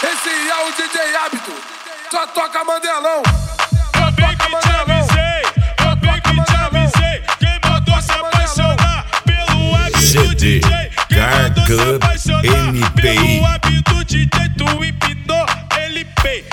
Esse é o DJ Hábito, só toca Mandelão. Eu bem que te avisei, eu bem que te avisei. Quem mandou se apaixonar pelo hábito DJ? Quem mandou se apaixonar pelo hábito DJ? Tu empinou, ele pei.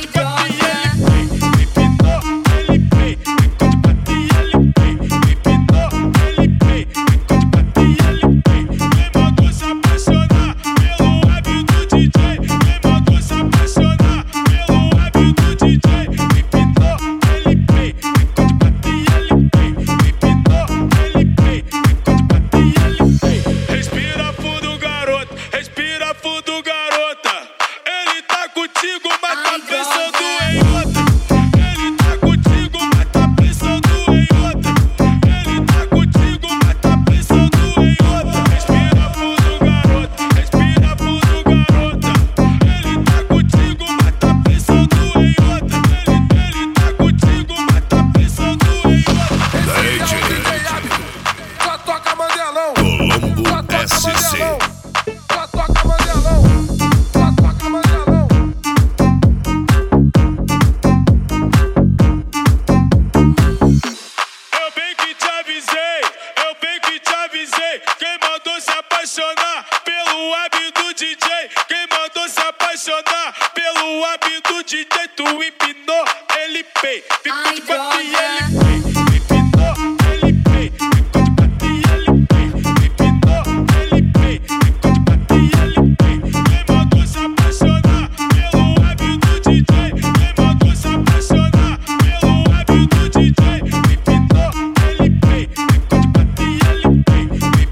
Quem mandou se apaixonar pelo hábito DJ? Quem mandou se apaixonar pelo hábito DJ? Tu empinou, ele pei. Ficou de quatro e ele pei. Empinou, ele pei. Ficou de quatro e ele pei. Empinou, ele pei. Ficou de quatro e ele pei. Quem mandou se apaixonar pelo hábito DJ? Quem mandou se apaixonar pelo hábito DJ? Empinou, ele pei. Ficou de quatro e ele pei.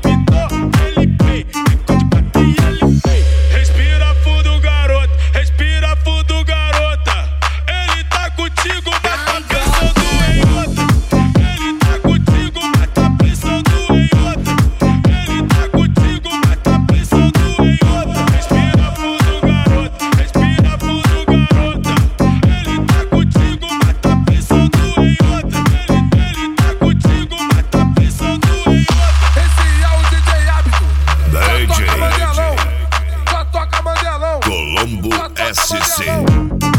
Respira fundo, garoto, respira fundo, garota. Ele tá contigo, mas tá pensando em outra. Ele tá contigo, mas tá pensando em outra. Ele tá contigo, mas tá pensando em outra. Respira fundo, garoto, respira fundo, garota. Ele tá contigo, mas tá pensando em outra. Ele tá contigo, mas tá pensando em outra. Esse é o DJ Hábito, DJ só toca Mandelão. Colombo SC.